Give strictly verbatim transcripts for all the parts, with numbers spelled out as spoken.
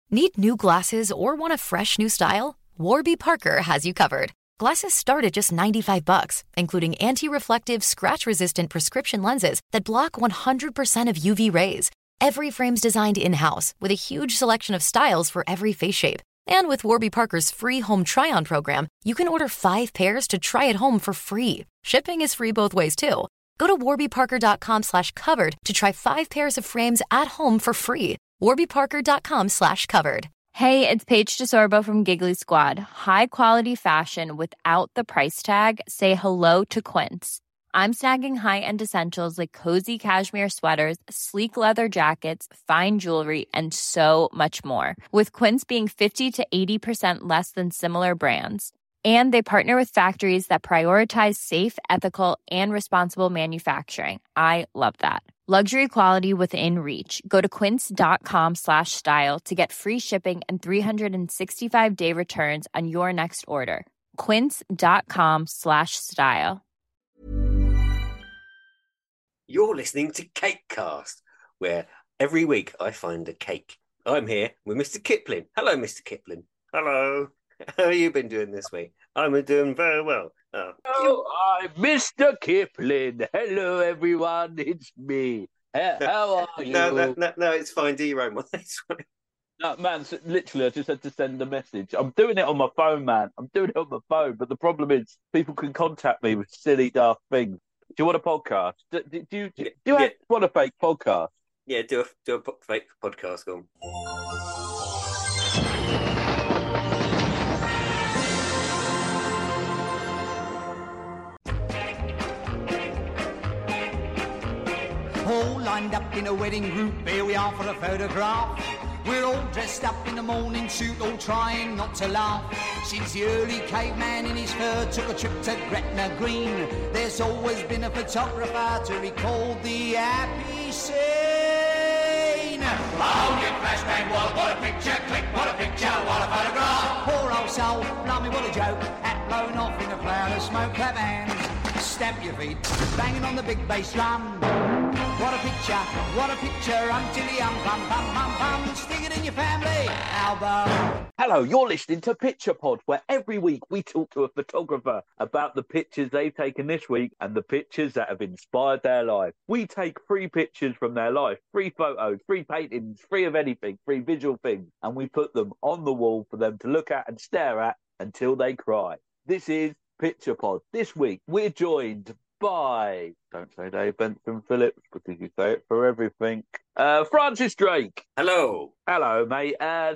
Need new glasses or want a fresh new style? Warby Parker has you covered. Glasses start at just ninety-five bucks, including anti-reflective, scratch-resistant prescription lenses that block one hundred percent of U V rays. Every frame's designed in-house with a huge selection of styles for every face shape. And with Warby Parker's free home try-on program, you can order five pairs to try at home for free. Shipping is free both ways, too. Go to warbyparker.com slash covered to try five pairs of frames at home for free. warbyparker.com slash covered. Hey, it's Paige DeSorbo from Giggly Squad. High quality fashion without the price tag. Say hello to Quince. I'm snagging high-end essentials like cozy cashmere sweaters, sleek leather jackets, fine jewelry, and so much more. With Quince being fifty to eighty percent less than similar brands. And they partner with factories that prioritize safe, ethical, and responsible manufacturing. I love that. Luxury quality within reach. Go to quince.com slash style to get free shipping and three sixty-five day returns on your next order. Quince.com slash style. You're listening to Cakecast, where every week I find a cake. I'm here with Mister Kipling. Hello, Mister Kipling. Hello. How have you been doing this week? I'm doing very well. Oh, oh I'm Mister Kipling. Hello, everyone. It's me. How, how are you? No, no, no, no, it's fine. Do your own one. It's fine. No, man, literally, I just had to send a message. I'm doing it on my phone, man. I'm doing it on my phone. But the problem is, people can contact me with silly, daft things. Do you want a podcast? Do, do, do, you, do you yeah. want a fake podcast? Yeah, do a, do a fake podcast. Go on. All lined up in a wedding group, here we are for a photograph. We're all dressed up in a morning suit, all trying not to laugh. Since the early caveman in his fur took a trip to Gretna Green, there's always been a photographer to record the happy scene. Oh, you flashbang, what, what a picture, click, what a picture, what a photograph. Poor old soul, blimey, what a joke, hat blown off in a cloud of smoke. Clap hands, stamp your feet, banging on the big bass drum. What a picture, what a picture, until um pum pum pum pum, stick it in your family album. Hello, you're listening to Picture Pod, where every week we talk to a photographer about the pictures they've taken this week and the pictures that have inspired their life. We take free pictures from their life, free photos, free paintings, free of anything, free visual things, and we put them on the wall for them to look at and stare at until they cry. This is Picture Pod. This week we're joined by, don't say Dave Benson Phillips because you say it for everything, uh, Francis Drake. Hello. Hello, mate. Uh,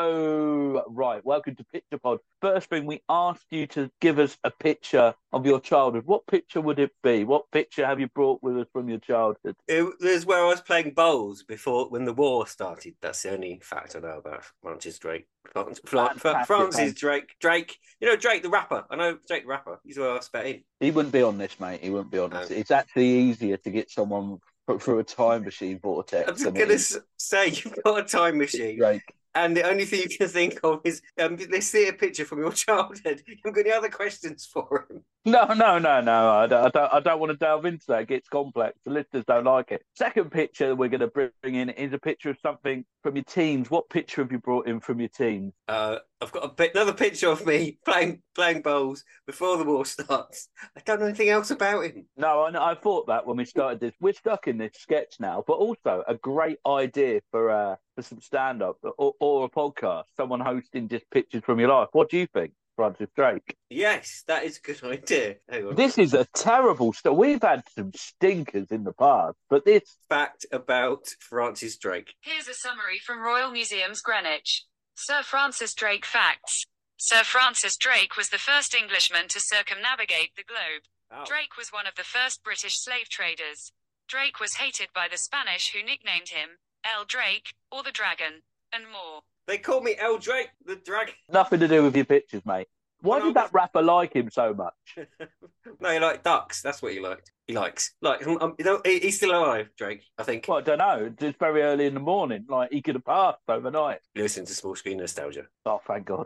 so, right, welcome to Picture Pod. First thing, we asked you to give us a picture of your childhood. What picture would it be? What picture have you brought with us from your childhood? It was where I was playing bowls before, when the war started. That's the only fact I know about Francis Drake. Francis, Francis Drake. Drake. You know Drake the rapper. I know Drake the rapper. He's where I spent in. He wouldn't be on this, mate. He wouldn't be on this. No. It's actually easier to get someone through a time machine vortex. I was going to say, you've got a time machine. Drake. And the only thing you can think of is, um, let's see a picture from your childhood. You've got any other questions for him? No, no, no, no. I don't, I don't, I don't want to delve into that. It gets complex. The listeners don't like it. Second picture we're going to bring in is a picture of something from your teens. What picture have you brought in from your teens? Uh, I've got a bit, another picture of me playing playing bowls before the war starts. I don't know anything else about him. No, I, I thought that when we started this. We're stuck in this sketch now, but also a great idea for uh, for some stand-up or, or a podcast. Someone hosting just pictures from your life. What do you think, Francis Drake? Yes, that is a good idea. Hang on. This is a terrible story. We've had some stinkers in the past, but this... Fact about Francis Drake. Here's a summary from Royal Museums Greenwich. Sir Francis Drake facts. Sir Francis Drake was the first Englishman to circumnavigate the globe. Oh. Drake was one of the first British slave traders. Drake was hated by the Spanish, who nicknamed him El Drake, or the Dragon, and more. They call me El Drake, the Dragon. Nothing to do with your pictures, mate. Why did that rapper like him so much? No, he liked ducks. That's what he liked. He likes. Like, um, you know, he, he's still alive, Drake, I think. Well, I don't know. It's very early in the morning. Like, he could have passed overnight. You listen to Small Screen Nostalgia. Oh, thank God.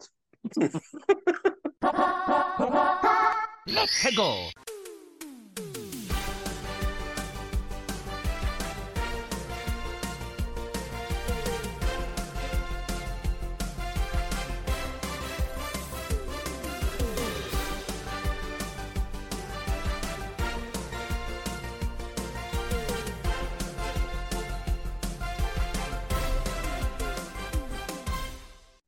Let's go.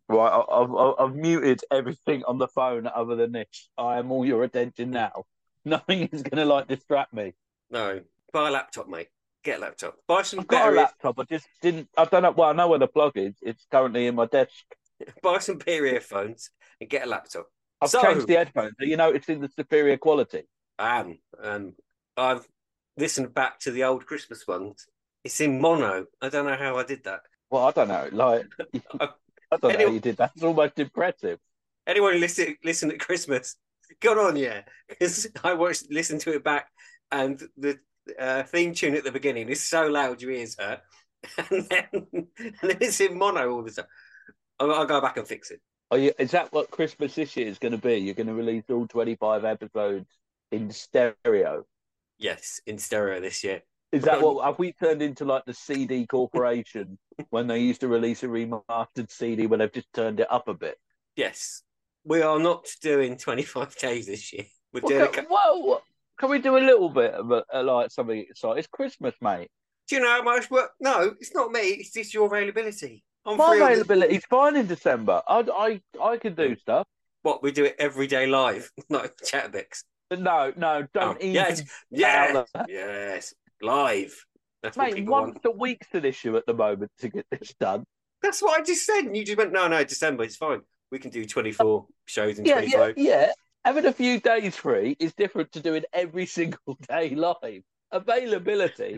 Right, I- I've, I've I've muted everything on the phone other than this. I am all your attention now. Nothing is going to like distract me. No, buy a laptop, mate. Get a laptop. Buy some I've got a better. laptop. I just didn't. I don't know. Well, I know where the plug is. It's currently in my desk. Buy some better earphones and get a laptop. I've So changed the headphones. Are you noticing the superior quality? I am. Um, I've listened back to the old Christmas ones. It's in mono. I don't know how I did that. Well, I don't know. Like, I don't know how Anyone- you did that. It's almost impressive. Anyone who listen listen at Christmas, good on you. Because I watched, listened to it back, and the uh, theme tune at the beginning is so loud your ears hurt, and then, and then it's in mono all the time. I'll, I'll go back and fix it. Are you, is that what Christmas this year is going to be? You're going to release all twenty-five episodes in stereo? Yes, in stereo this year. Is that what have we turned into, like the C D corporation when they used to release a remastered C D when they've just turned it up a bit? Yes, we are not doing twenty-five days this year. We're Well, doing. A... can, whoa, can we do a little bit of a, a, like something exciting? It's Christmas, mate. Do you know how much work? No, it's not me. It's just your availability. I'm My free on the- availability's fine in December. I I I can do stuff. What, we do it every day live, not Chatterbix. But no, no, don't Oh, even. yes, yes, out there. yes, live. That's what Mate, people once want. a week's an issue at the moment to get this done. That's what I just said. And you just went, no, no, December, it's fine. We can do twenty-four shows in Yeah, yeah, twenty-five. yeah. Having a few days free is different to doing every single day live. Availability.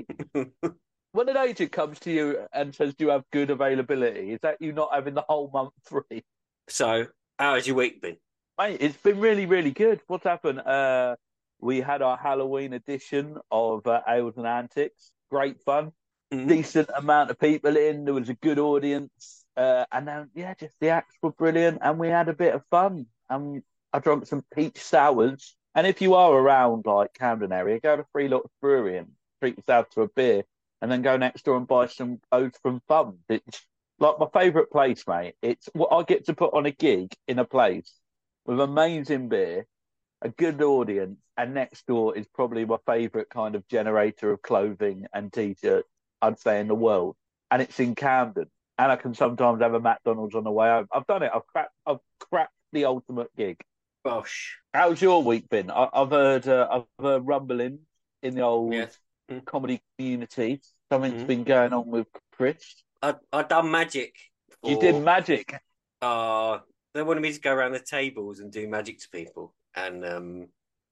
When an agent comes to you and says, "Do you have good availability?" Is that you not having the whole month free? So, how's your week been? Mate, it's been really, really good. What's happened? Uh, we had our Halloween edition of uh, Ales and Antics. Great fun. Mhm. Decent amount of people in. There was a good audience. Uh, and then, yeah, just the acts were brilliant. And we had a bit of fun. And I drank some peach sours. And if you are around, like, Camden area, go to Three Lots Brewery and treat yourself to a beer. And then go next door and buy some O's from Fun. It's like my favourite place, mate. It's what I get to put on a gig in a place with amazing beer, a good audience, and next door is probably my favourite kind of generator of clothing and t-shirts, I'd say, in the world. And it's in Camden. And I can sometimes have a McDonald's on the way home. I've done it. I've cracked, I've cracked the ultimate gig. Bosh. How's your week been? I, I've heard uh, I've heard rumbling in the old Yes. Mm. comedy community. Something's Mhm. been going on with Chris. I I done magic. You for- did magic. Uh, they wanted me to go around the tables and do magic to people. And um,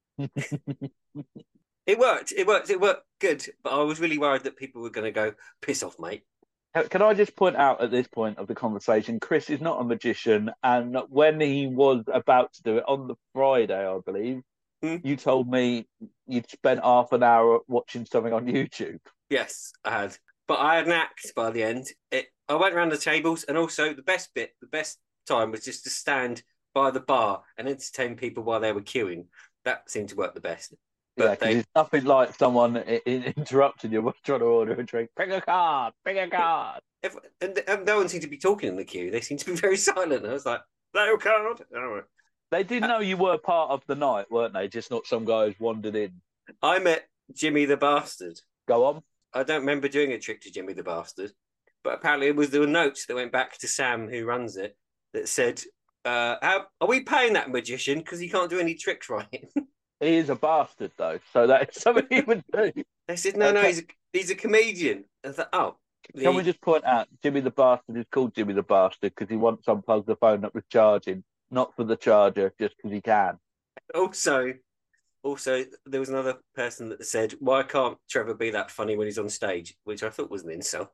it worked. It worked. It worked good. But I was really worried that people were going to go, piss off, mate. Can can I just point out at this point of the conversation, Chris is not a magician, and when he was about to do it on the Friday, I believe, Hmm. you told me you'd spent half an hour watching something on YouTube. Yes, I had. But I had an act by the end. It, I went around the tables, and also the best bit, the best time was just to stand by the bar and entertain people while they were queuing. That seemed to work the best. But Yeah, 'cause they, it's nothing like someone I- I- interrupting you while trying to order a drink. Pick a card, pick a card. If, and, and no one seemed to be talking in the queue. They seemed to be very silent. I was like, no card. Oh. They did know you were part of the night, weren't they? Just not some guy who's wandered in. I met Jimmy the Bastard. Go on. I don't remember doing a trick to Jimmy the Bastard, but apparently it was there were notes that went back to Sam, who runs it, that said, uh, how, "Are we paying that magician because he can't do any tricks right?" He is a bastard, though, so that is something he would do. They said, "No, no, Okay. he's a, he's a comedian." I thought, "Oh, Can the- we just point out, Jimmy the Bastard is called Jimmy the Bastard because he once unplugged the phone that was charging, not for the charger, just because he can. also, also there was another person that said, "Why can't Trevor be that funny when he's on stage?" Which I thought was an insult.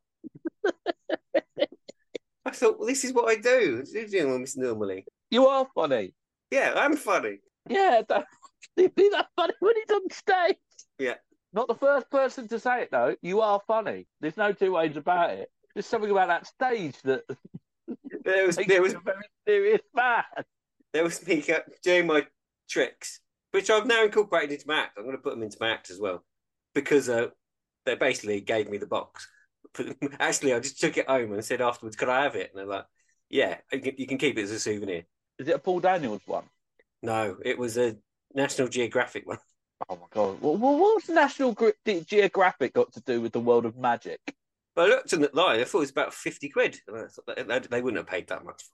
I thought, well, this is what I do. I do doing this normally. You are funny. Yeah, I'm funny. Yeah, don't he'd be that funny when he's on stage. Yeah. Not the first person to say it, though. You are funny. There's no two ways about it. There's something about that stage that There was makes there you was a very serious man. there was me go- doing my tricks, which I've now incorporated into my act. I'm going to put them into my act as well, because uh, they basically gave me the box. Actually, I just took it home and said afterwards, "Could I have it?" And they're like, "Yeah, you can, you can keep it as a souvenir." Is it a Paul Daniels one? No, it was a National Geographic one. Oh, my God. Well, well, what's National Ge- Geographic got to do with the world of magic? But I looked in the line. I thought it was about fifty quid. And I thought they, they, they wouldn't have paid that much for it.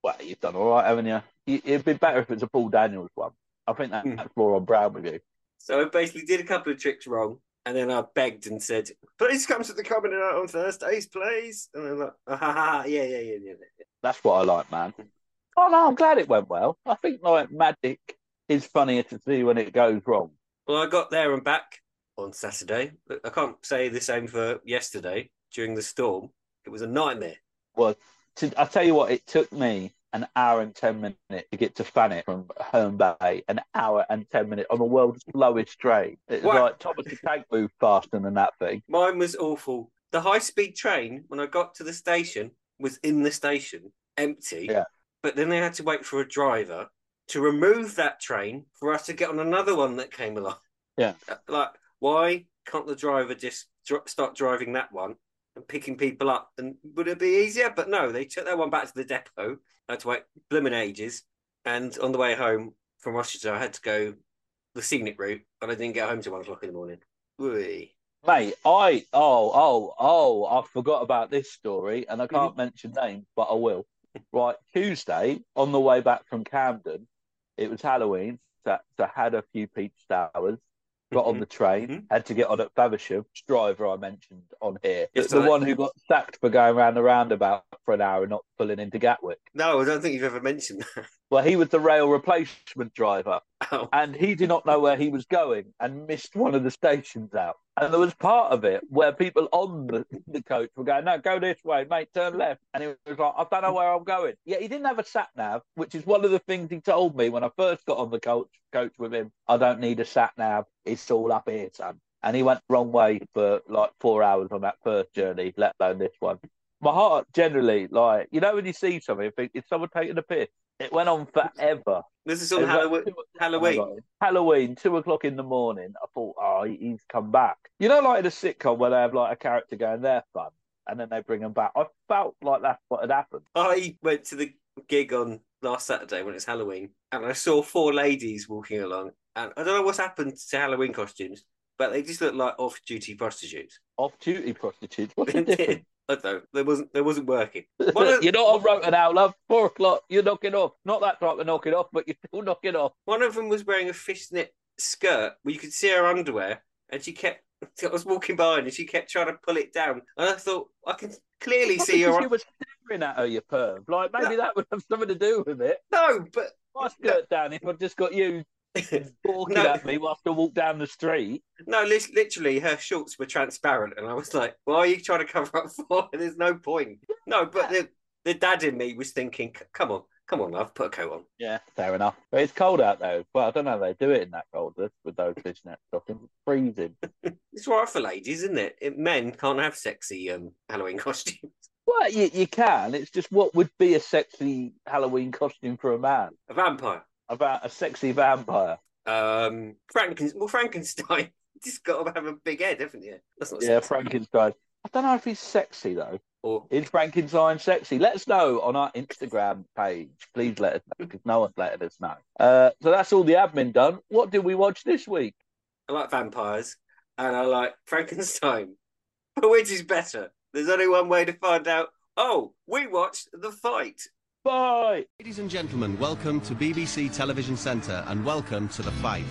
Well, you've done all right, haven't you? you it'd be better if it's a Paul Daniels one. I think that, Hmm. that's more on brand with you. So I basically did a couple of tricks wrong, and then I begged and said, "Please come to the comedy night on Thursdays, please." And they're like, ah, ha, ha, yeah, yeah, yeah, yeah. That's what I like, man. Oh no, I'm glad it went well. I think like magic is funnier to see when it goes wrong. Well, I got there and back on Saturday, but I can't say the same for yesterday during the storm. It was a nightmare. Well, to, I tell you what, it took me an hour and ten minutes to get to Thanet from Herne Bay. An hour and ten minutes on the world's slowest train. It's Wow. like Thomas the Tank moved faster than that thing. Mine was awful. The high-speed train, when I got to the station, was in the station, empty. Yeah. But then they had to wait for a driver to remove that train for us to get on another one that came along. Yeah. Like, why can't the driver just dr- start driving that one and picking people up? And would it be easier? But no, they took that one back to the depot. I had to wait blooming ages. And on the way home from Rochester, I had to go the scenic route, and I didn't get home till one o'clock in the morning. Whee. Mate, I oh oh oh I forgot about this story, and I can't Mm-hmm. mention names, but I will. Right, Tuesday on the way back from Camden, it was Halloween, so, so had a few peach sours, got on the train, Mhm. had to get on at Faversham. Driver I mentioned on here, Yes, the, the I- one who got sacked for going around the roundabout for an hour and not pulling into Gatwick. No, I don't think you've ever mentioned that. Well, he was the rail replacement driver, Oh. and he did not know where he was going and missed one of the stations out. And there was part of it where people on the, the coach were going, "No, go this way, mate, turn left." And he was like, "I don't know where I'm going." Yeah, he didn't have a sat nav, which is one of the things he told me when I first got on the coach coach with him. "I don't need a sat nav. It's all up here, son." And he went the wrong way for like four hours on that first journey, let alone this one. My heart generally, like, you know, when you see something, you think, is someone taking a piss? It went on forever. This is It on was Halloween. like two- Halloween. Halloween, two o'clock in the morning. I thought, oh, he's come back. You know, like in a sitcom where they have like a character going, they're fun, and then they bring them back. I felt like that's what had happened. I went to the gig on last Saturday when it's Halloween, and I saw four ladies walking along. And I don't know what's happened to Halloween costumes, but they just look like off-duty prostitutes. Off-duty prostitutes. What's the difference? I don't know. There wasn't. There wasn't working. One of, You're not on rotor now, love. Four o'clock, you're knocking off. Not that type of knocking off, but you're still knocking off. one of them was wearing a fishnet skirt where you could see her underwear, and she kept. I was walking by and she kept trying to pull it down, and I thought I can clearly Not see because her. you were staring at her, you perv. Like, maybe that would have something to do with it. No, but My skirt down if I just got you walking No. at me whilst I walk down the street. no, li- literally, her shorts were transparent, and I was like, "Why are you trying to cover up for? There's no point." No, but the the dad in me was thinking, "C- "Come on, come on, love, put a coat on." Yeah, fair enough. But it's cold out though. Well, I don't know. They do it in that cold with with those fishnet stockings. It's freezing. It's all right for ladies, isn't it? It- Men can't have sexy um, Halloween costumes. Well, you, you can. It's just what would be a sexy Halloween costume for a man? A vampire. About a sexy vampire. Um, Franken- well, Frankenstein. You just got to have a big head, haven't you? That's not Yeah, sexy. Frankenstein. I don't know if he's sexy though. Or Is Frankenstein sexy? Let us know on our Instagram page. Please let us know because no one's letting us know. Uh, so that's all the admin done. What did we watch this week? I like vampires and I like Frankenstein. But which is better? There's only one way to find out. Oh, we watched The Fight. Bye. Ladies and gentlemen, welcome to B B C Television Centre and welcome to The Fight.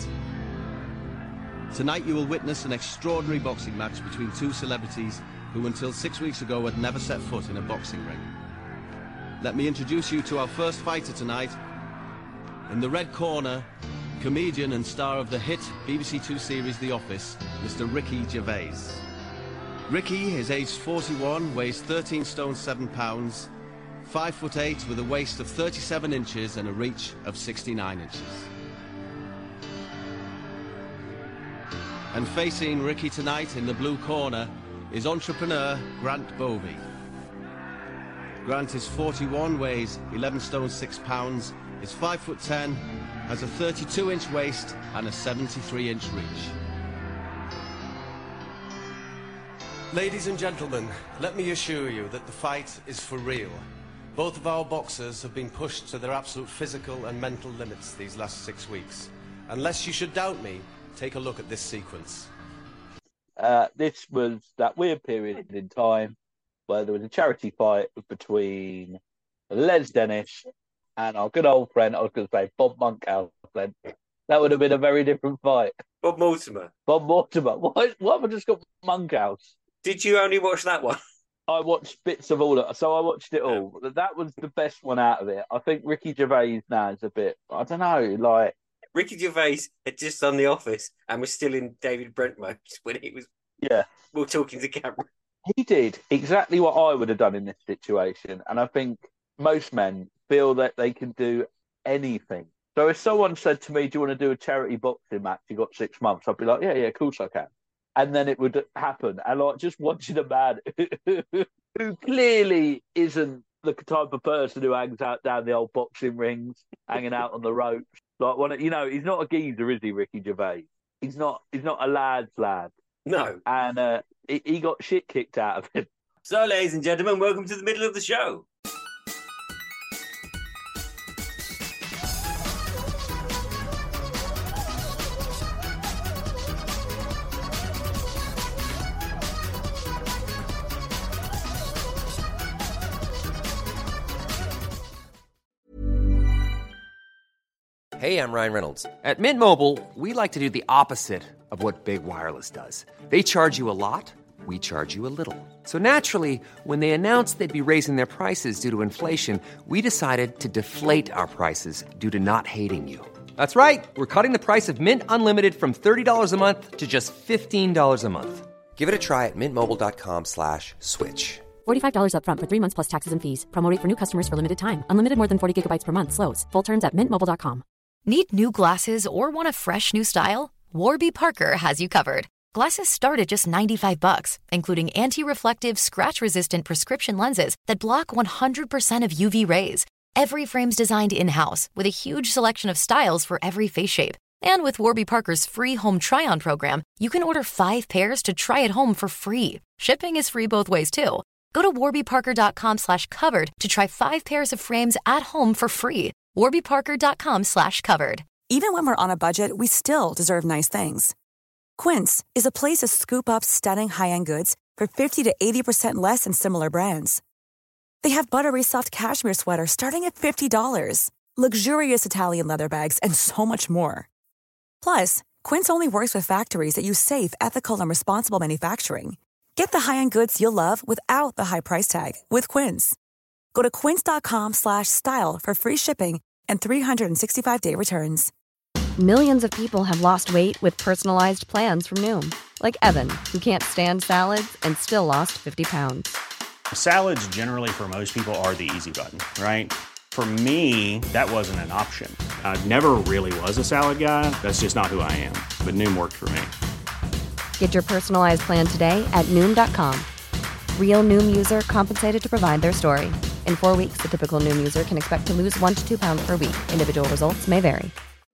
Tonight you will witness an extraordinary boxing match between two celebrities who until six weeks ago had never set foot in a boxing ring. Let me introduce you to our first fighter tonight. In the red corner, comedian and star of the hit B B C Two series The Office, Mister Ricky Gervais. Ricky is aged forty-one, weighs thirteen stone seven pounds, five foot eight with a waist of thirty-seven inches and a reach of sixty-nine inches. And facing Ricky tonight in the blue corner is entrepreneur Grant Bovey. Grant is forty-one, weighs eleven stone six pounds, is five foot ten, has a thirty-two inch waist and a seventy-three inch reach. Ladies and gentlemen, let me assure you that the fight is for real. Both of our boxers have been pushed to their absolute physical and mental limits these last six weeks. Unless you should doubt me, take a look at this sequence. Uh, this was that weird period in time where there was a charity fight between Les Dennis and our good old friend, I was going to say Bob Monkhouse, then that would have been a very different fight. Bob Mortimer. Bob Mortimer. Why, why have I just got Monkhouse? Did you only watch that one? I watched bits of all of it, so I watched it all. Yeah. That was the best one out of it. I think Ricky Gervais now is a bit, I don't know, like... Ricky Gervais had just done The Office and was still in David Brent mode when he was yeah. well, talking to camera. He did exactly what I would have done in this situation, and I think most men feel that they can do anything. So if someone said to me, do you want to do a charity boxing match? You got six months. I'd be like, yeah, yeah, of course I can. And then it would happen. And like just watching a man who clearly isn't the type of person who hangs out down the old boxing rings, hanging out on the ropes. Like one, you know, he's not a geezer, is he, Ricky Gervais? He's not. He's not a lad's lad. No. And uh, he, he got shit kicked out of him. So, ladies and gentlemen, welcome to the middle of the show. Hey, I'm Ryan Reynolds. At Mint Mobile, we like to do the opposite of what Big Wireless does. They charge you a lot, we charge you a little. So naturally, when they announced they'd be raising their prices due to inflation, we decided to deflate our prices due to not hating you. That's right. We're cutting the price of Mint Unlimited from thirty dollars a month to just fifteen dollars a month. Give it a try at mintmobile.com slash switch. forty-five dollars up front for three months plus taxes and fees. Promo rate for new customers for limited time. Unlimited more than forty gigabytes per month. Slows full terms at mint mobile dot com. Need new glasses or want a fresh new style? Warby Parker has you covered. Glasses start at just ninety-five bucks, including anti-reflective, scratch-resistant prescription lenses that block one hundred percent of U V rays. Every frame's designed in-house with a huge selection of styles for every face shape. And with Warby Parker's free home try-on program, you can order five pairs to try at home for free. Shipping is free both ways, too. Go to warbyparker.com slash covered to try five pairs of frames at home for free. warbyparker.com slash covered. Even when we're on a budget, we still deserve nice things. Quince is a place to scoop up stunning high-end goods for fifty to eighty percent less than similar brands. They have buttery soft cashmere sweaters starting at fifty dollars, luxurious Italian leather bags, and so much more. Plus, Quince only works with factories that use safe, ethical, and responsible manufacturing. Get the high-end goods you'll love without the high price tag with Quince. Go to quince.com slash style for free shipping and three sixty-five day returns. Millions of people have lost weight with personalized plans from Noom. Like Evan, who can't stand salads and still lost fifty pounds. Salads generally for most people are the easy button, right? For me, that wasn't an option. I never really was a salad guy. That's just not who I am. But Noom worked for me. Get your personalized plan today at Noom dot com. Real Noom user compensated to provide their story. In four weeks, the typical Noom user can expect to lose one to two pounds per week. Individual results may vary.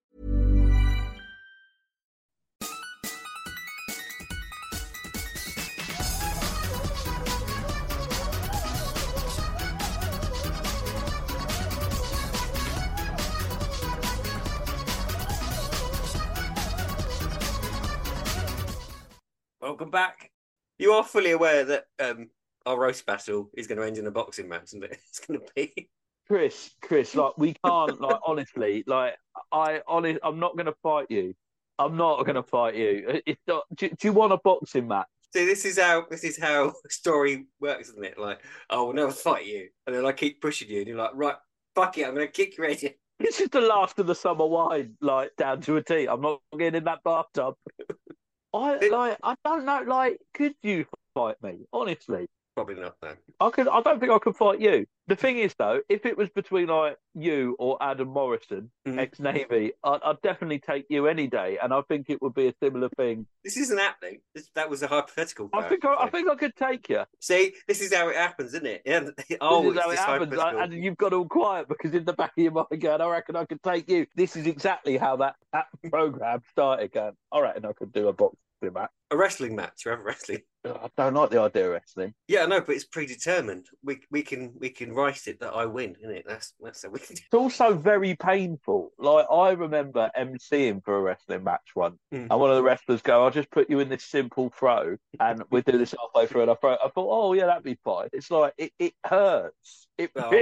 Welcome back. You are fully aware that um, our roast battle is going to end in a boxing match, isn't it? It's going to be Chris. Chris, like we can't, like honestly, like I, honest, I'm not going to fight you. I'm not going to fight you. It's not, do, do you want a boxing match? See, this is how this is how story works, isn't it? Like, oh, we'll never fight you, and then I keep pushing you, and you're like, right, fuck it, I'm going to kick your head in. This is the last of the summer wine, like down to a T. I'm not getting in that bathtub. I like. I don't know. Like, could you fight me? Honestly, probably not. No, I could. I don't think I could fight you. The thing is, though, if it was between like you or Adam Morrison, mm-hmm. ex-Navy, I'd, I'd definitely take you any day, and I think it would be a similar thing. This isn't happening. This, that was a hypothetical. I think. I, I think I could take you. See, this is how it happens, isn't it? Yeah. Oh, this is how it happens, and you've got all quiet because in the back of your mind, going, I reckon I could take you. This is exactly how that, that program started. Going, all right, and I could do a box. Match. A wrestling match, you have wrestling. I don't like the idea of wrestling. Yeah, no, but it's predetermined. We we can we can write it that I win, isn't it? That's that's how we can do. It's also very painful. Like I remember emceeing for a wrestling match once, mm. and one of the wrestlers go, "I'll just put you in this simple throw, and we do this halfway through." And I throw. I thought, "Oh yeah, that'd be fine." It's like it, it hurts. It well, really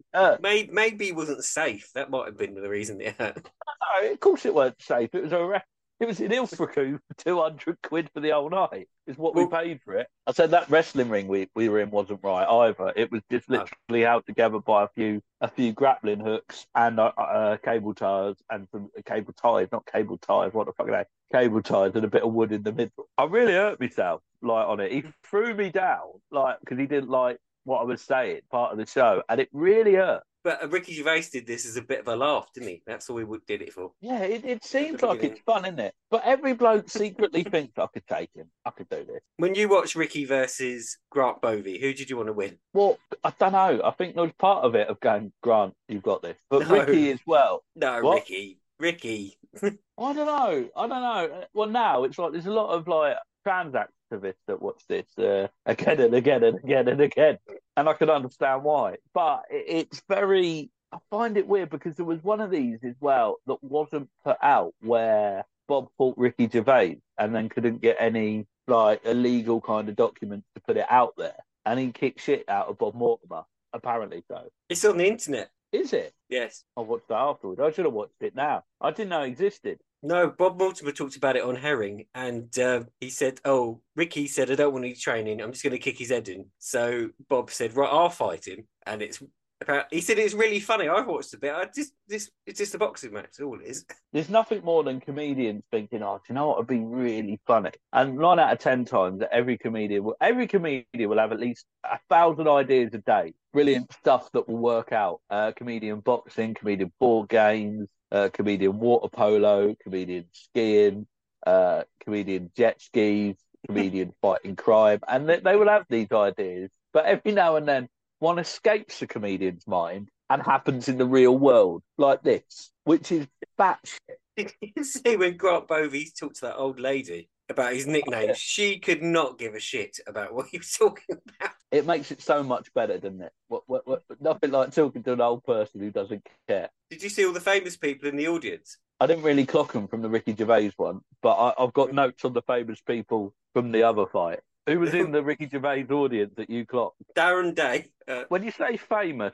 hurt. Maybe, maybe he wasn't safe. That might have been the reason it hurt. No, of course it weren't safe. It was a re- it was in Ilfracombe for two hundred quid for the whole night. Is what Well- we paid for it. I said that wrestling ring we, we were in wasn't right either. It was just No. literally held together by a few a few grappling hooks and uh, uh, cable ties and some cable ties, not cable ties. What the fuck are they? Cable ties and a bit of wood in the middle. I really hurt myself like on it. He threw me down like because he didn't like what I was saying part of the show, and it really hurt. But uh, Ricky Gervais did this as a bit of a laugh, didn't he? That's all we would- did it for. Yeah, it, it seems the like beginning. it's fun, isn't it? But every bloke secretly thinks I could take him. I could do this. When you watched Ricky versus Grant Bovey, who did you want to win? Well, I don't know. I think there was part of it of going, Grant, you've got this. But No. Ricky as well. No, What? Ricky. Ricky. I don't know. I don't know. Well, now it's like there's a lot of like trans activists that watch this uh, again and again and again and again. And I can understand why. But it, it's very, I find it weird because there was one of these as well that wasn't put out where Bob fought Ricky Gervais and then couldn't get any like illegal kind of documents to put it out there. And he kicked shit out of Bob Mortimer, apparently so. It's on the internet. Is it? Yes. I watched that afterwards. I should have watched it now. I didn't know it existed. No, Bob Mortimer talked about it on Herring, and uh, he said, "Oh, Ricky said I don't want any training. I'm just going to kick his head in." So Bob said, "Right, I'll fight him." And it's about. He said it's really funny. I watched a bit. I just this it's just a boxing match. That's all it is. There's nothing more than comedians thinking, "Oh, do you know what would be really funny?" And nine out of ten times, every comedian will every comedian will have at least a thousand ideas a day. Brilliant stuff that will work out. Uh, comedian boxing, comedian board games. Uh, comedian water polo, comedian skiing, uh, comedian jet skis, comedian fighting crime, and they, they will have these ideas. But every now and then, one escapes the comedian's mind and happens in the real world, like this, which is batshit. Did you see when Grant Bovey talked to that old lady about his nickname? Yeah. She could not give a shit about what he was talking about. It makes it so much better, doesn't it? What, what, what, nothing like talking to an old person who doesn't care. Did you see all the famous people in the audience? I didn't really clock them from the Ricky Gervais one, but I, I've got notes on the famous people from the other fight. Who was in the Ricky Gervais audience that you clocked? Darren Day. Uh, When you say famous,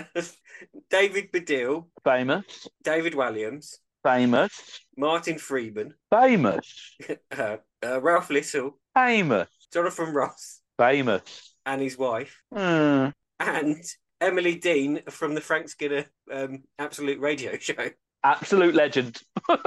David Baddiel. famous, David Williams. famous, Martin Freeman. famous, Uh, uh, Ralph Little. famous, Jonathan Ross. famous. And his wife. Hmm. And Emily Dean from the Frank Skinner um, Absolute Radio Show. Absolute legend.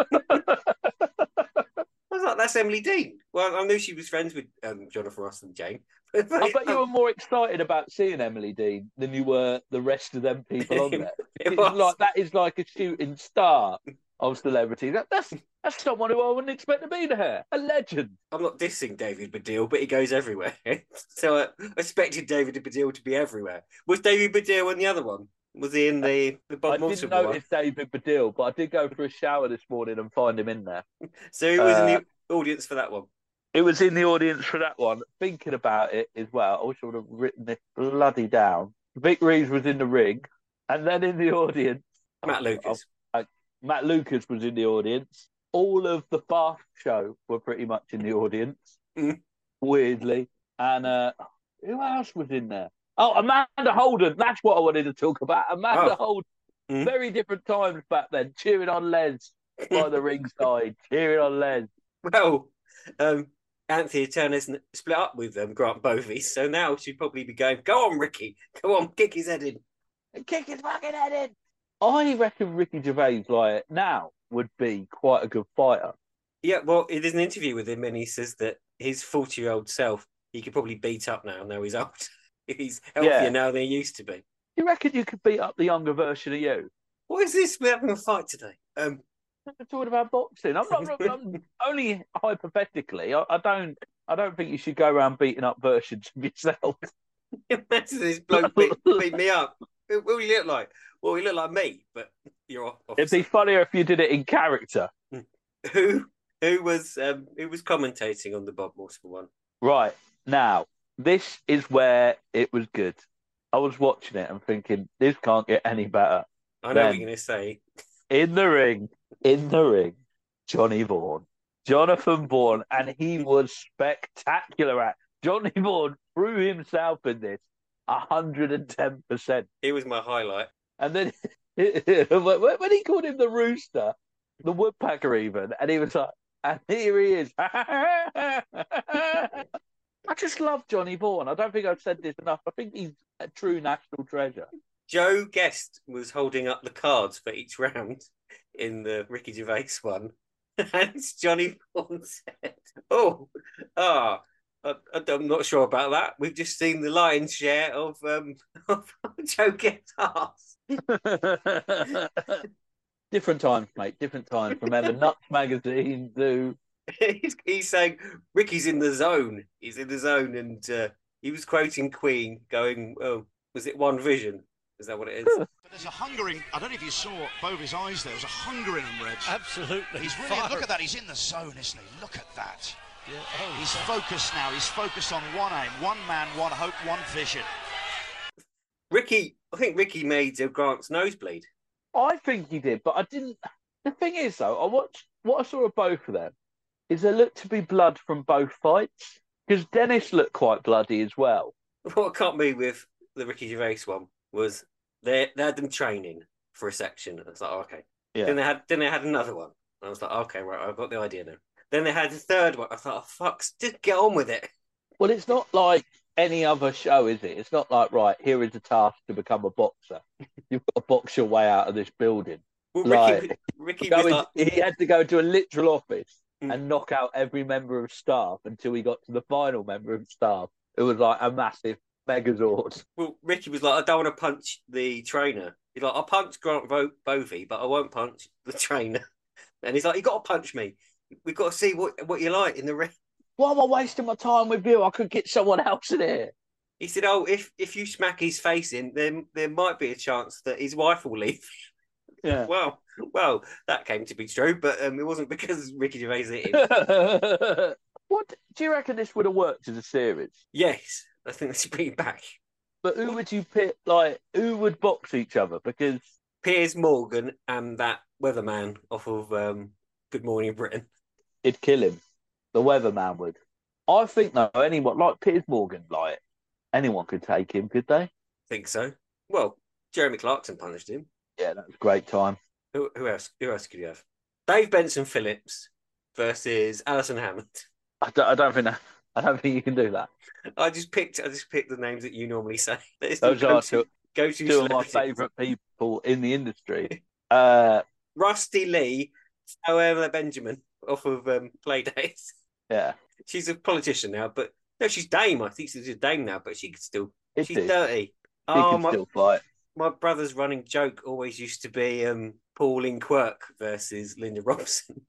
I was like, that's Emily Dean. Well, I knew she was friends with um, Jonathan Ross and Jane. I bet you were more excited about seeing Emily Dean than you were the rest of them people on there. It It's was. like that is like a shooting star of celebrity. That, that's that's someone who I wouldn't expect to be there. A legend. I'm not dissing David Baddiel, but he goes everywhere. So I expected David Baddiel to be everywhere. Was David Baddiel in the other one? Was he in the, the Bob I Mortimer didn't one? notice David Baddiel, but I did go for a shower this morning and find him in there. So he was Uh, in the audience for that one. It was in the audience for that one. Thinking about it as well, I wish I would have written this bloody down. Vic Reeves was in the ring, and then in the audience, Matt Lucas. uh, Matt Lucas was in the audience. All of the Bath show were pretty much in the audience, Mm. weirdly. And uh, who else was in there? Oh, Amanda Holden. That's what I wanted to talk about. Amanda Oh. Holden. Mm. Very different times back then, cheering on Les by the ringside, cheering on Les. Well, um, Anthea Turner's n- split up with um, Grant Bovey, so now she'd probably be going, "Go on, Ricky, go on, kick his head in." Kick his fucking head in. I reckon Ricky Gervais, like now, would be quite a good fighter. Yeah, well, there's an interview with him, and he says that his forty-year-old self, he could probably beat up now. Now he's old. He's healthier Yeah. now than he used to be. You reckon you could beat up the younger version of you? What is this? We're having a fight today. Um, We're talking about boxing. I'm not. I'm only hypothetically. I, I don't. I don't think you should go around beating up versions of yourself. imagine this bloke beat, beat me up. What will he look like? Well, he look like me, but you're off. It'd be funnier if you did it in character. Who who was um, who was commentating on the Bob Mortimer one? Right now, this is where it was good. I was watching it and thinking, this can't get any better. I know Then, what you're going to say. in the ring, in the ring, Johnny Vaughan, Jonathan Vaughan, and he was spectacular at. Johnny Vaughan threw himself in this A hundred and ten percent. He was my highlight. And then when he called him the rooster, the woodpecker even, and he was like, and here he is. I just love Johnny Vaughan. I don't think I've said this enough. I think he's a true national treasure. Joe Guest was holding up the cards for each round in the Ricky Gervais one. And Johnny Vaughan said, oh, ah, I, I'm not sure about that. We've just seen the lion's share of, um, of Joe Guest's ass. Different times, mate. Different times. Remember, Nuts magazine do. he's, he's saying Ricky's in the zone. He's in the zone, and uh, he was quoting Queen, going, "Oh, was it One Vision? Is that what it is?" But there's a hunger in. I don't know if you saw Bovey's eyes. There was a hunger in him, Reg. Absolutely. He's really. Fire. Look at that. He's in the zone, isn't he? Look at that. Yeah. Oh, he's focused now. He's focused on one aim, one man, one hope, one vision. Ricky, I think Ricky made uh, Grant's nosebleed. I think he did, but I didn't. The thing is, though, I watched what I saw of both of them is there looked to be blood from both fights because Dennis looked quite bloody as well. What caught me with the Ricky Gervais one was they they had them training for a section. I was like, oh, okay. Yeah. Then they had then they had another one. I was like, okay, right, I've got the idea now. Then they had a third one. I thought, oh, fuck, just get on with it. Well, it's not like any other show, is it? It's not like, right, here is a task to become a boxer. You've got to box your way out of this building. Well, like, Ricky, Ricky going, was like... he had to go to a literal office mm. and knock out every member of staff until he got to the final member of staff. It was like a massive megazord. Well, Ricky was like, I don't want to punch the trainer. He's like, I'll punch Grant Bo- Bovey, but I won't punch the trainer. And he's like, you got to punch me. We've got to see what, what you like in the ring. Why am I wasting my time with you? I could get someone else in here. He said, oh, if, if you smack his face in, then there might be a chance that his wife will leave. Yeah. Well, well, that came to be true, but um, it wasn't because Ricky Gervais hit him. What do you reckon this would have worked as a series? Yes, I think they should bring it back. But who would you pick? Like, who would box each other? Because Piers Morgan and that weatherman off of um, Good Morning Britain. It'd kill him. The weatherman would. I think though, anyone like Piers Morgan, like anyone could take him, could they? Think so. Well, Jeremy Clarkson punished him. Yeah, that was a great time. Who, who else? Who else could you have? Dave Benson Phillips versus Alison Hammond. I don't, I don't think that, I don't think you can do that. I just picked. I just picked the names that you normally say. Those are two, go to two of my favourite people in the industry. Uh, Rusty Lee, however Benjamin off of um, Playdays. Yeah, she's a politician now, but no, she's Dame. I think she's a Dame now, but she could still. It she's is. dirty. She oh, can my, still fight. My brother's running joke always used to be um, Pauline Quirk versus Linda Robson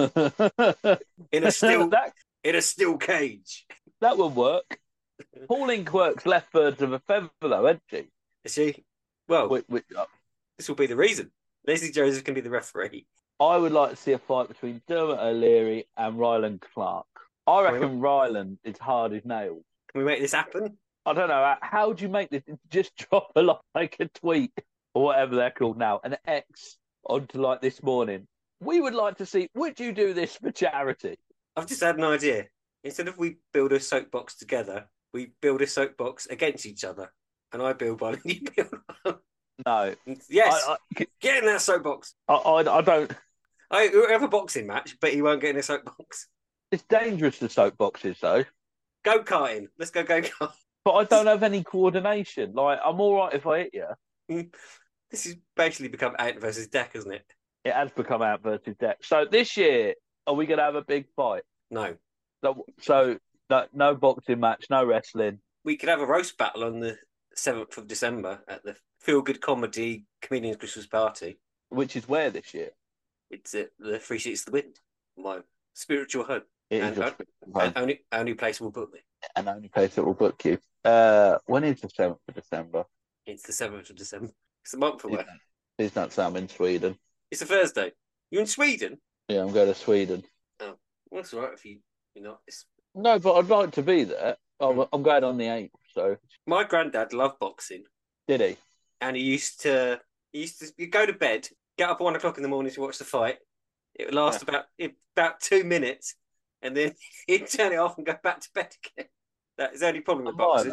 in a steel that, in a steel cage. That would work. Pauline Quirk's left birds of a feather, though, isn't she? Is she? Well, wait, wait, uh, this will be the reason. Leslie Joseph can be the referee. I would like to see a fight between Dermot O'Leary and Ryland Clark. I reckon Ryland is hard as nails. Can we make this happen? I don't know. How do you make this? Just drop a like a tweet or whatever they're called now, an X onto like this morning. We would like to see. Would you do this for charity? I've just had an idea. Instead of we build a soapbox together, we build a soapbox against each other, and I build one and you build one. No. Yes. I, I, get in that soapbox. I, I, I don't. I we'll have a boxing match, but he won't get in a soapbox. It's dangerous, the soapboxes, though. Go karting. Let's go go karting. But I don't have any coordination. Like, I'm all right if I hit you. This has basically become Ant versus Deck, hasn't it? It has become Ant versus Deck. So this year, are we going to have a big fight? No. So, so no, no boxing match, no wrestling. We could have a roast battle on the seventh of December at the Feel Good Comedy Comedians Christmas Party. Which is where this year? It's at the Three Seats to the Wind, my spiritual home. It and, is uh, and only, only place will book me. And only place that will book you. Uh, when is the seventh of December? It's the seventh of December. It's a month away. It's not so I'm in Sweden. It's a Thursday. You're in Sweden? Yeah, I'm going to Sweden. Oh, well, that's all right if you, you're not. It's... No, but I'd like to be there. I'm, I'm going on the eighth, so... My granddad loved boxing. Did he? And he used to... He used to you go to bed, get up at one o'clock in the morning to watch the fight. It would last yeah. about about two minutes, and then he'd turn it off and go back to bed again. That is the only problem with boxing. That.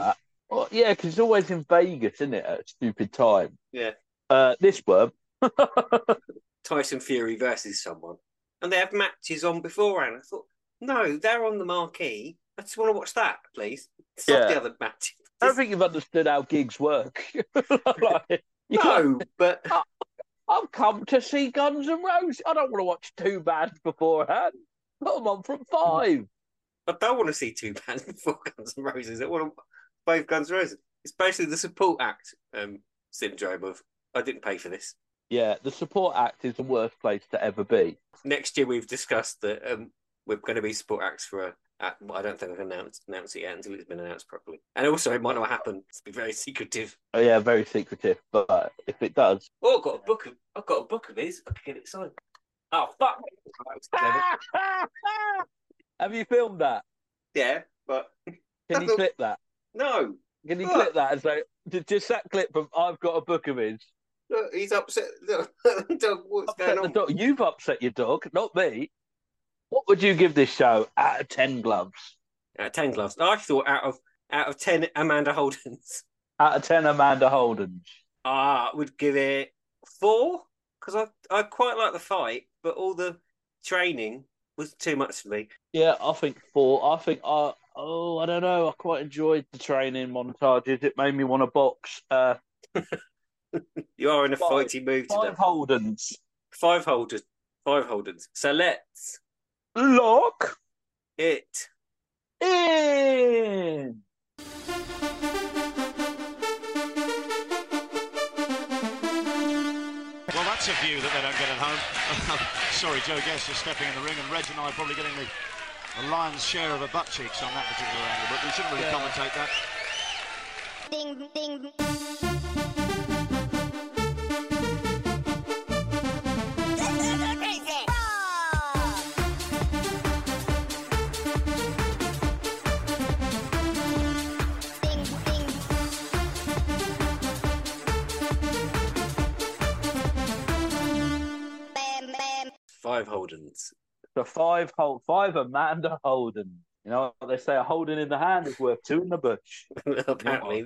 Well, yeah, because it's always in Vegas, isn't it, at a stupid time? Yeah. Uh, this one. Tyson Fury versus someone. And they have matches on beforehand. I thought, no, they're on the marquee. I just want to watch that, please. Stop Yeah. the other matches. I don't think you've understood how gigs work. Like, you No, know, but I, I've come to see Guns N' Roses. I don't want to watch two bands beforehand. Put them on from five. I don't want to see two bands before Guns N' Roses. I want to both Guns N' Roses. It's basically the support act um, syndrome of, I didn't pay for this. Yeah, the support act is the worst place to ever be. Next year, we've discussed that um, we're going to be support acts for a. At, well, I don't think I've announced, announced it yet until it's been announced properly. And also, it might not happen. It's be very secretive. Oh, yeah, very secretive. But if it does, Oh, I've got a book of. I've got a book of his. I can get it signed. Oh fuck! That was clever. have you filmed that? Yeah, but Can you clip that? no. Can you Look. clip that and say just that clip from "I've got a book of his"? Look, he's upset. Look, dog, what's Upset going the on? dog. You've upset your dog, not me. What would you give this show out of ten gloves? Uh, ten gloves. I thought out of out of ten Amanda Holdens, Out of ten, Amanda Holdens. I would give it four because I I quite like the fight, but all the training was too much for me. Yeah, I think four. I think I. Oh, I don't know. I quite enjoyed the training montages. It made me want to box. Uh, You are in a Five- fighty mood today. five Holdens. Five holders. Five holders. So let's Lock it. in. Well, that's a view that they don't get at home. Sorry, Joe Guest just stepping in the ring, and Reg and I probably getting the, the lion's share of a butt cheeks on that particular angle, but we shouldn't really Yeah. commentate that. Ding, ding. Five Holdens. The five hold, five Amanda Holden. You know what they say: a Holden in the hand is worth two in the bush. Apparently.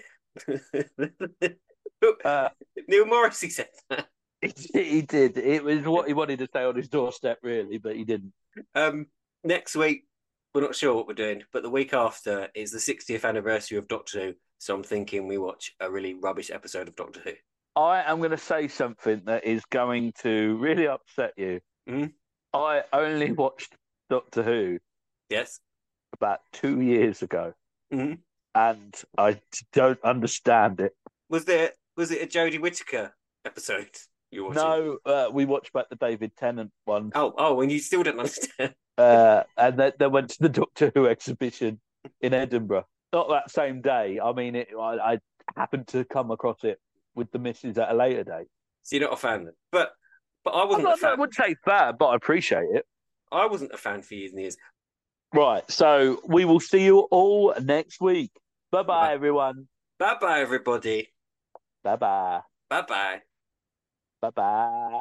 Uh, Neil Morrissey said that. he, he did. It was what he wanted to say on his doorstep, really, but he didn't. Um, next week, we're not sure what we're doing, but the week after is the sixtieth anniversary of Doctor Who. So I'm thinking we watch a really rubbish episode of Doctor Who. I am going to say something that is going to really upset you. Mhm. I only watched Doctor Who Yes. about two years ago, Mhm. and I don't understand it. Was there was it a Jodie Whittaker episode you watching? No, uh, we watched back the David Tennant one, Oh, oh, and you still don't understand. uh, and then they went to the Doctor Who exhibition in Edinburgh. Not that same day. I mean, it, I, I happened to come across it with the missus at a later date. So you're not a fan then. But but I I'm wasn't a not, I fan. wouldn't say bad, but I appreciate it. I wasn't a fan for years and years. Right, so we will see you all next week. Bye bye, Bye. everyone. Bye bye everybody. Bye bye. Bye bye. Bye bye.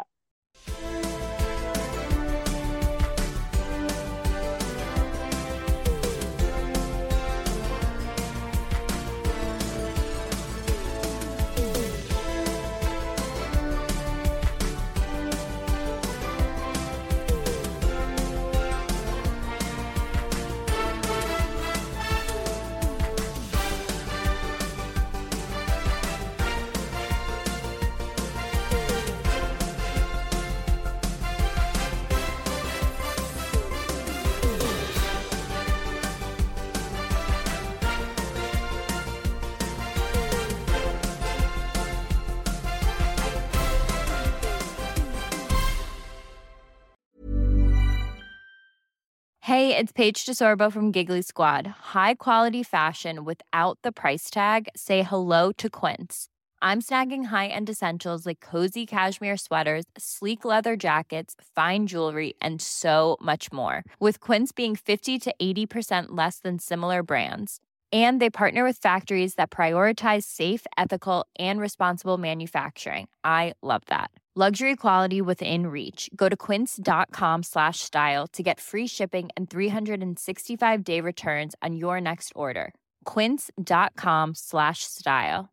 Hey, it's Paige DeSorbo from Giggly Squad. High quality fashion without the price tag. Say hello to Quince. I'm snagging high-end essentials like cozy cashmere sweaters, sleek leather jackets, fine jewelry, and so much more. With Quince being fifty to eighty percent less than similar brands. And they partner with factories that prioritize safe, ethical, and responsible manufacturing. I love that. Luxury quality within reach. Go to quince.com slash style to get free shipping and three sixty-five day returns on your next order. quince.com slash style.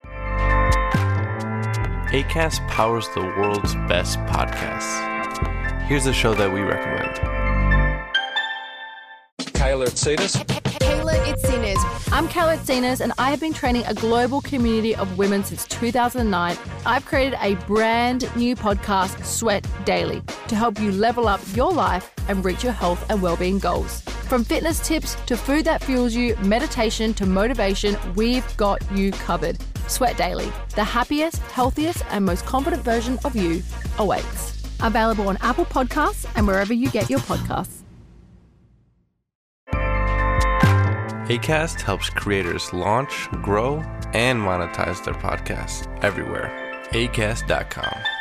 Acast powers the world's best podcasts. Here's a show that we recommend. Kayla Itsinas. Kayla Itsinas. I'm Kayla Itsinas, and I have been training a global community of women since two thousand nine. I've created a brand new podcast, Sweat Daily, to help you level up your life and reach your health and well-being goals. From fitness tips to food that fuels you, meditation to motivation, we've got you covered. Sweat Daily, the happiest, healthiest, and most confident version of you awaits. Available on Apple Podcasts and wherever you get your podcasts. Acast helps creators launch, grow, and monetize their podcasts everywhere. Acast dot com.